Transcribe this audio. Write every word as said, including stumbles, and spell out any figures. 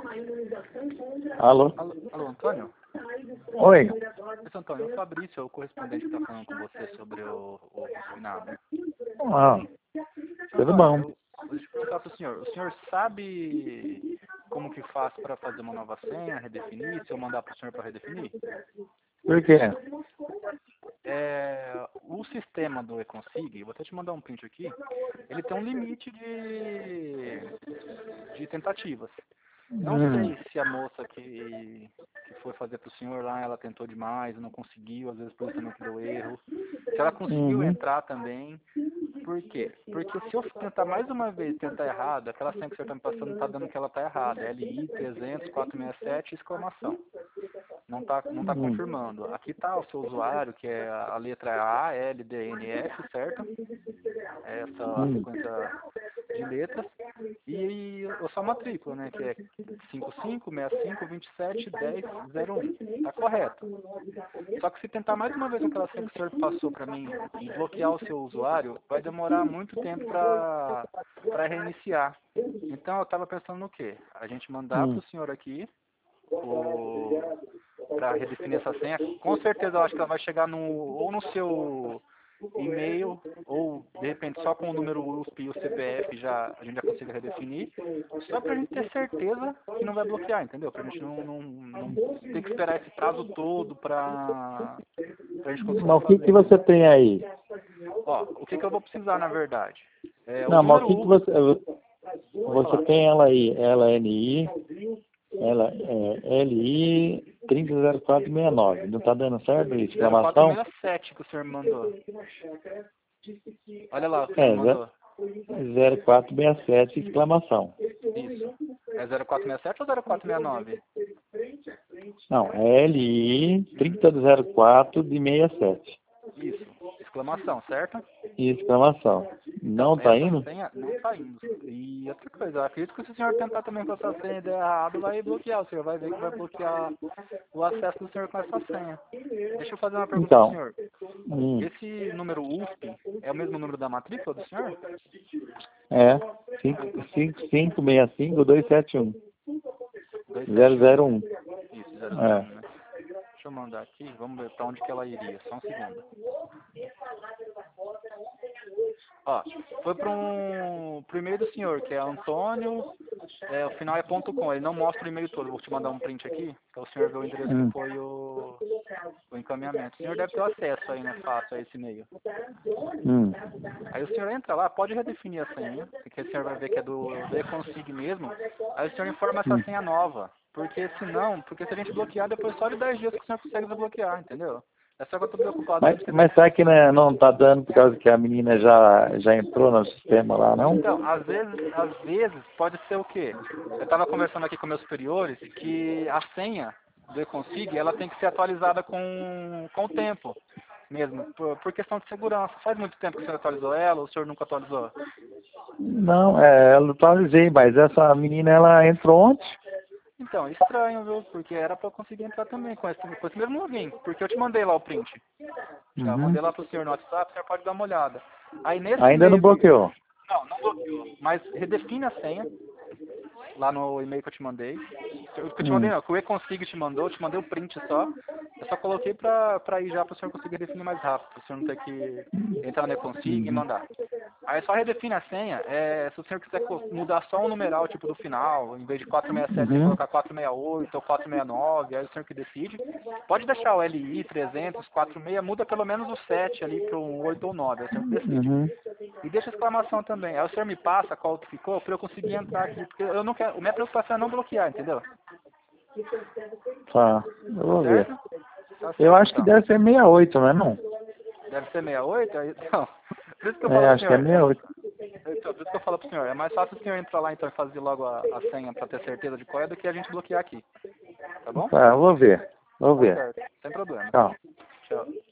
Alô? Alô, alô, Antônio? Oi. Esse Antônio, o Fabrício é o correspondente que está falando com você sobre o, o finado. Ah, tudo bom. Eu, deixa eu perguntar para o senhor. O senhor sabe como que faz para fazer uma nova senha, redefinir, se eu mandar para o senhor para redefinir? Por quê? É, o sistema do eConsig, vou até te mandar um print aqui, ele tem um limite de, de tentativas. Não Hum. sei se a moça que, que foi fazer para o senhor lá, ela tentou demais, não conseguiu, às vezes por isso também que deu erro. Se ela conseguiu Uhum. entrar também, por quê? Porque se eu tentar mais uma vez tentar errado, aquela senha que o senhor está me passando está dando que ela está errada. L I trezentos, quatrocentos e sessenta e sete, exclamação. Não está não tá Hum. confirmando. Aqui está o seu usuário, que é a letra A, L, D, N, F, certo? Essa a Hum. sequência de letras. E a sua matrícula, né? Que é cinco cinco, seis cinco, vinte e sete, dez, zero um. Está correto. Só que se tentar mais uma vez aquela senha que o senhor passou para mim e bloquear o seu usuário, vai demorar muito tempo para para reiniciar. Então eu estava pensando no quê? A gente mandar para Hum. o senhor aqui para redefinir essa senha. Com certeza eu acho que ela vai chegar no, ou no seu e-mail, ou de repente só com o número U S P e o C P F já, a gente já consiga redefinir, só para a gente ter certeza que não vai bloquear, entendeu? Para a gente não, não, não ter que esperar esse prazo todo para a gente conseguir Mas o que fazer, que você entendeu? tem aí? Ó, o que, que eu vou precisar na verdade? É, o Não, mas o número que que U S P, você... pode Você falar. tem ela aí, ela N I, ela é L I trinta zero quatro sessenta e nove. Não tá dando certo? zero quatro Exclamação? seis sete que o senhor me mandou. Olha lá o que o senhor É, mandou. zero quatro seis sete, exclamação. Isso. É zero quatro seis sete ou zero quatro seis nove? Não, é L I trinta zero quatro de sessenta e sete. Isso. Exclamação, certo? E exclamação. Então, Não tá essa indo? senha não está indo. E outra coisa, eu acredito que se o senhor tentar também com essa senha e der errado, vai bloquear. O senhor vai ver que vai bloquear o acesso do senhor com essa senha. Deixa eu fazer uma pergunta para o Então, senhor. hum, Esse número U S P é o mesmo número da matrícula do senhor? é cinco cinco cinco seis cinco dois sete um zero duzentos e setenta e um. zero um. Isso, zero zero um, É. né? Deixa eu mandar aqui, vamos ver para onde que ela iria. Só um segundo. Ó, foi para um pro e-mail do senhor, que é Antônio, é, o final é ponto com. Ele não mostra o e-mail todo. Vou te mandar um print aqui, para o senhor ver o endereço que Hum, foi o, o encaminhamento. O senhor deve ter acesso aí, né, fácil a esse e-mail. hum, Aí o senhor entra lá, pode redefinir a senha, porque o senhor vai ver que é do, do eConsig mesmo. Aí o senhor informa essa hum. senha nova. Porque senão, porque se a gente bloquear, depois só de dez dias que o senhor consegue desbloquear, entendeu? É só que eu tô preocupado Mas, mesmo, porque mas será que né, não tá dando por causa que a menina já, já entrou no sistema lá, não? então, às vezes, às vezes pode ser o quê? Eu estava conversando aqui com meus superiores que a senha do eConsig, ela tem que ser atualizada com, com o tempo mesmo, por, por questão de segurança. Faz muito tempo que o senhor atualizou ela, ou o senhor nunca atualizou? Não, é, eu atualizei, mas essa menina ela entrou ontem. Então, estranho, viu? Porque era para eu conseguir entrar também com esse, com esse mesmo login, porque eu te mandei lá o print. Já Uhum. mandei lá pro senhor no WhatsApp, o senhor pode dar uma olhada. Aí nesse Ainda não e-mail que... bloqueou. Não, não bloqueou, mas redefine a senha lá no e-mail que eu te mandei. O que eu te mandei Hum. não, que o eConsig te mandou, eu te mandei o print só. Eu só coloquei pra, pra ir já para o senhor conseguir definir mais rápido, para o senhor não ter que entrar no eConsig e Uhum. mandar. Aí só redefine a senha, é, se o senhor quiser co- mudar só um numeral, tipo do final, em vez de quatro seis sete, você Uhum. colocar quatro seis oito ou quatro seis nove, aí o senhor que decide. Pode deixar o L I trezentos, quatro seis, muda pelo menos o sete ali para um oito ou nove, aí o senhor que decide. Uhum. E deixa a exclamação também. Aí o senhor me passa qual que ficou para eu conseguir entrar aqui, porque eu não quero, a minha preocupação é não bloquear, entendeu? Tá, eu vou ver. Certo? Tá Eu certo acho que então. deve ser sessenta e oito, não é não? Deve ser sessenta e oito? Aí, então, por isso que eu É, falo pro acho que é senhor, sessenta e é, oito. então, por isso que eu falo pro senhor, é mais fácil o senhor entrar lá então e fazer logo a, a senha para ter certeza de qual é do que a gente bloquear aqui. Tá bom? Tá, eu vou ver. Vou Tá ver. certo, sem problema. Tchau. Tchau.